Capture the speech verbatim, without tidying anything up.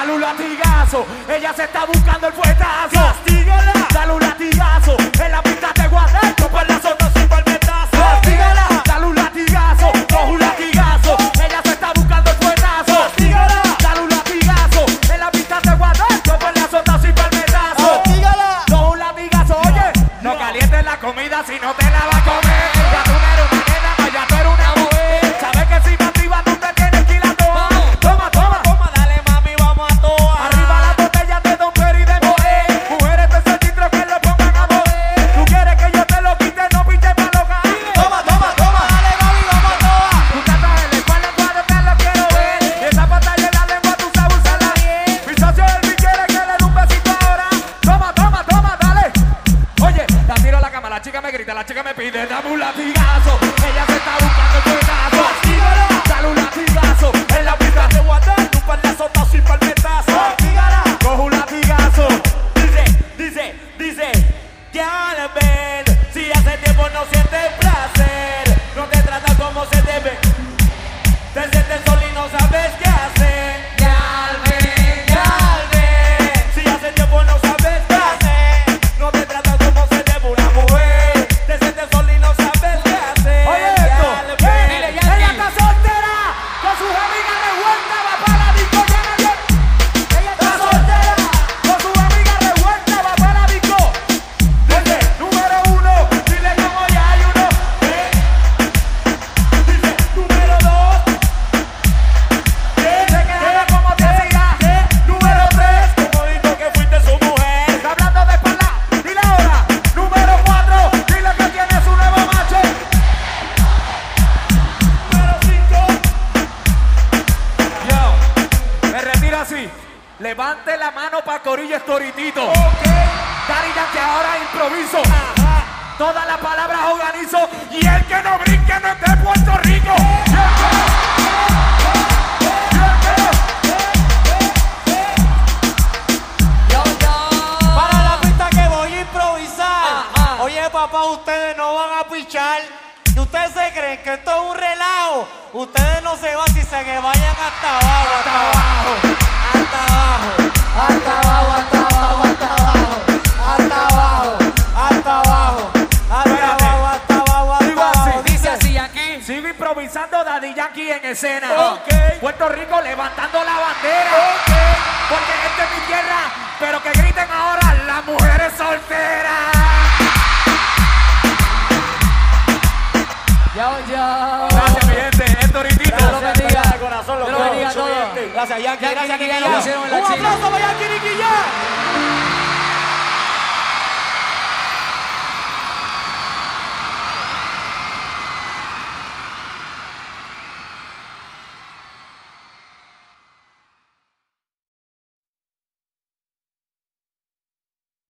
dale un latigazo. Ella se está buscando el fuetazo. Castígala. Dale un latigazo. En la pista te guardé. Por la zona sin palmetazo. Castígala. Dale un latigazo. Coge un latigazo. Ella se está buscando el fuetazo. Castígala. Dale un latigazo. En la pista te guardé. Por la zona sin palmetazo. Castígala. Coge un latigazo. Oye, no calientes la comida si no te la vas a comer. Ya tú no eres una nena, más ya tú eres una mujer. Sabes que si me activas tú te tienes que ir a toa. Toma, toma. Toma, dale mami, vamos a toa. Arriba la botella de Don Peri de Moe. Mujeres de ese chistro que lo pongan a mover. Tú quieres que yo te lo quite, no pinches para los gatos. Toma, toma, toma, dale mami, vamos a toa. Tú tratas en la espalda cuando te lo quiero ver. Y esa pantalla en la lengua tú sabes usarla bien. Mi socio Elvis quiere que le dé un besito ahora. Toma, toma, toma, dale. Oye, la tiro a la cama, la chica me grita, la chica me pide, dame un latigazo. Ella se está buscando el pedazo. Castígala. Dale un latigazo. En la pista Te voy a dar un par de azotas sin palmetazo. Castígala. Coge un latigazo. Dice, dice, dice, ya la ven. Si hace tiempo no sientes placer, no te trata como se debe. Te sientes solo y no sabes qué hacer. Ya ven, ya ven. Si hace tiempo no sabes qué hacer, no te trata como se debe una mujer. Te sientes solo y no sabes qué hacer. Oye Ya esto, la ¿qué? ven. Ella está soltera, con sus amigas de vuelta, va para la disco, llena bien. Ella está soltera, con sus amigas de vuelta, va para la disco. Dice, número uno, dile como ya hay uno. Eh. Dice, número dos. Dice que debe como te siga. Número tres, Como dijo que fuiste su mujer. está hablando de espalda, dile ahora. Número cuatro, dile que tiene su nuevo macho. Número cinco. Yo, me retiro así. Levante la mano para Corillo Estoritito. Ok. Daddy Yankee ahora improviso. Ajá. Todas las palabras organizo. Y el que no brinque no es de Puerto Rico. Para la pista que voy a improvisar. Ajá. Oye, papá, ustedes no van a pichar. Y ustedes se creen que esto es un relajo. Ustedes no se van si se que vayan hasta abajo, hasta abajo, hasta abajo, hasta abajo, hasta abajo, hasta abajo, hasta abajo, hasta abajo, hasta Espérate. abajo, hasta abajo, Digo hasta así, abajo. dice así aquí. Sigo improvisando Daddy Yankee en escena. Ok. Puerto Rico levantando la bandera. Ok. Porque esta es mi tierra. Pero que griten ahora las mujeres solteras. Yo, yo. Gracias, mi gente. Estoritito. Dios lo bendiga. De corazón, Dios lo bendiga a todos. Gracias, Yankee. Yankee, Gracias, Nicky Nicky Jam. Jam. Hicieron la Un china. aplauso para Yankee, Nicky Jam.